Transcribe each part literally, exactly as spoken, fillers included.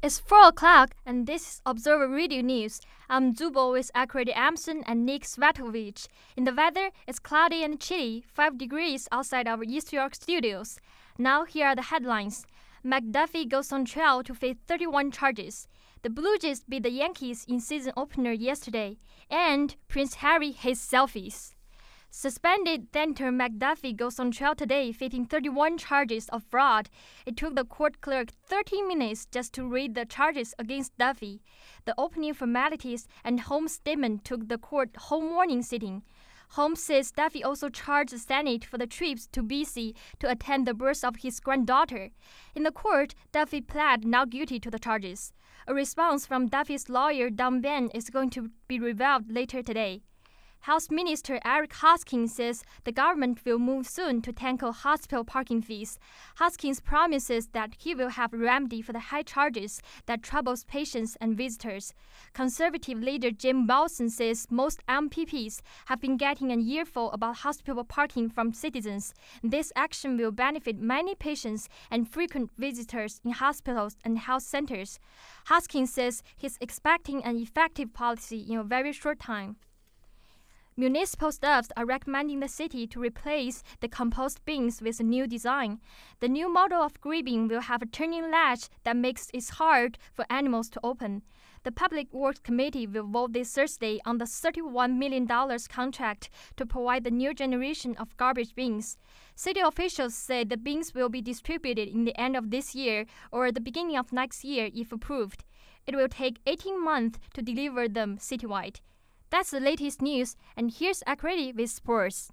It's four o'clock, and this is Observer Radio News. I'm Zubo with Akredi Amson and Nick Svatovic. In the weather, it's cloudy and chilly, five degrees outside our East York studios. Now, here are the headlines. McDuffie goes on trial to face thirty-one charges. The Blue Jays beat the Yankees in season opener yesterday. And Prince Harry hates selfies. Suspended Senator McDuffie goes on trial today facing thirty-one charges of fraud. It took the court clerk thirteen minutes just to read the charges against Duffy. The opening formalities and Holmes' statement took the court whole morning sitting. Holmes says Duffy also charged the Senate for the trips to B C to attend the birth of his granddaughter. In the court, Duffy pled not guilty to the charges. A response from Duffy's lawyer, Don Ben, is going to be revealed later today. Health Minister Eric Hoskins says the government will move soon to tackle hospital parking fees. Hoskins promises that he will have a remedy for the high charges that troubles patients and visitors. Conservative leader Jim Balson says most M P Ps have been getting an earful about hospital parking from citizens. This action will benefit many patients and frequent visitors in hospitals and health centers. Hoskins says he's expecting an effective policy in a very short time. Municipal staffs are recommending the city to replace the compost bins with a new design. The new model of gribbing will have a turning latch that makes it hard for animals to open. The Public Works Committee will vote this Thursday on the thirty-one million dollars contract to provide the new generation of garbage bins. City officials say the bins will be distributed in the end of this year or the beginning of next year if approved. It will take eighteen months to deliver them citywide. That's the latest news, and here's Akredi with sports.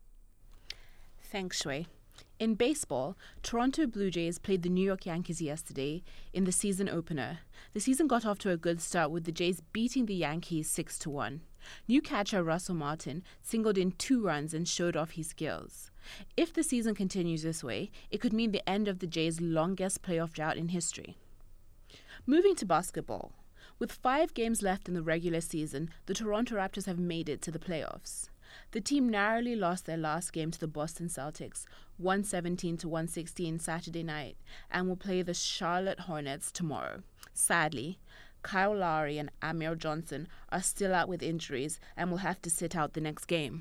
Thanks, Shui. In baseball, Toronto Blue Jays played the New York Yankees yesterday in the season opener. The season got off to a good start with the Jays beating the Yankees six to one. New catcher Russell Martin singled in two runs and showed off his skills. If the season continues this way, it could mean the end of the Jays' longest playoff drought in history. Moving to basketball. With five games left in the regular season, the Toronto Raptors have made it to the playoffs. The team narrowly lost their last game to the Boston Celtics, one seventeen to one sixteen Saturday night, and will play the Charlotte Hornets tomorrow. Sadly, Kyle Lowry and Amir Johnson are still out with injuries and will have to sit out the next game.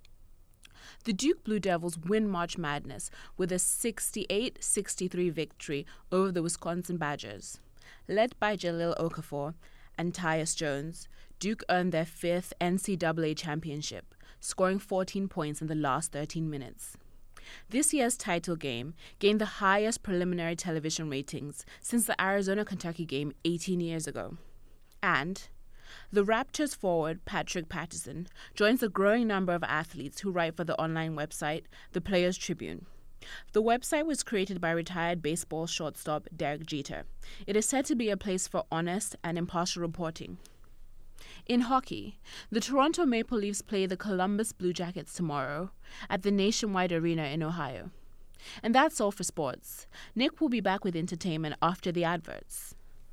The Duke Blue Devils win March Madness with a sixty-eight sixty-three victory over the Wisconsin Badgers. Led by Jahlil Okafor and Tyus Jones, Duke earned their fifth N C double A championship, scoring fourteen points in the last thirteen minutes. This year's title game gained the highest preliminary television ratings since the Arizona-Kentucky game eighteen years ago. And the Raptors forward Patrick Patterson joins a growing number of athletes who write for the online website, The Players Tribune. The website was created by retired baseball shortstop Derek Jeter. It is said to be a place for honest and impartial reporting. In hockey, the Toronto Maple Leafs play the Columbus Blue Jackets tomorrow at the Nationwide Arena in Ohio. And that's all for sports. Nick will be back with entertainment after the adverts.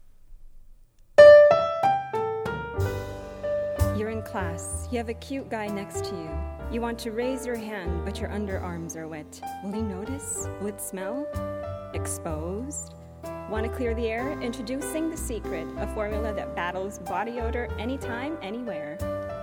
You're in class. You have a cute guy next to you. You want to raise your hand, but your underarms are wet. Will he notice? Will it smell? Exposed? Want to clear the air? Introducing The Secret, a formula that battles body odor anytime, anywhere.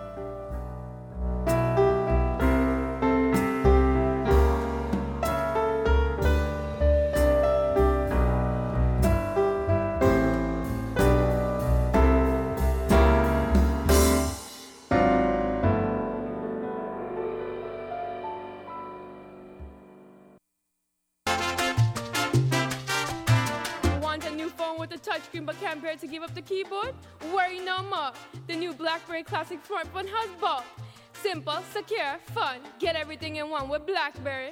Touchscreen but can't bear to give up the keyboard? Worry no more. The new BlackBerry Classic smartphone has both. Simple, secure, fun. Get everything in one with BlackBerry.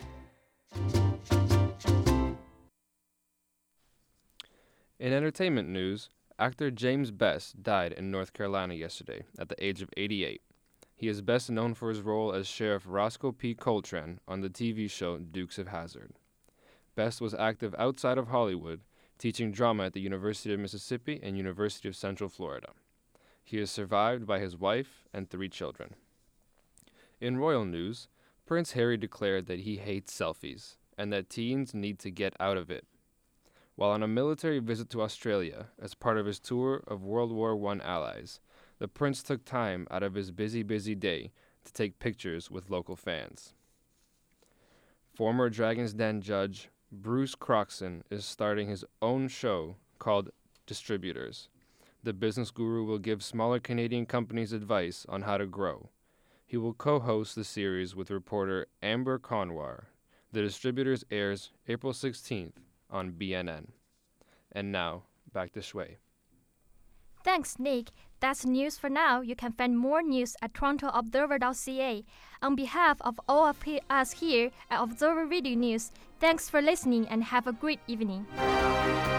In entertainment news, actor James Best died in North Carolina yesterday at the age of eighty-eight. He is best known for his role as Sheriff Roscoe P. Coltrane on the T V show Dukes of Hazzard. Best was active outside of Hollywood, teaching drama at the University of Mississippi and University of Central Florida. He is survived by his wife and three children. In royal news, Prince Harry declared that he hates selfies and that teens need to get out of it. While on a military visit to Australia as part of his tour of World War One allies, the prince took time out of his busy, busy day to take pictures with local fans. Former Dragon's Den judge Bruce Croxon is starting his own show called Distributors. The business guru will give smaller Canadian companies advice on how to grow. He will co-host the series with reporter Amber Conwar. The Distributors airs April sixteenth on B N N. And now, back to Shui. Thanks, Nick. That's news for now. You can find more news at toronto observer dot c a. On behalf of all of us here at Observer Radio News, thanks for listening and have a great evening.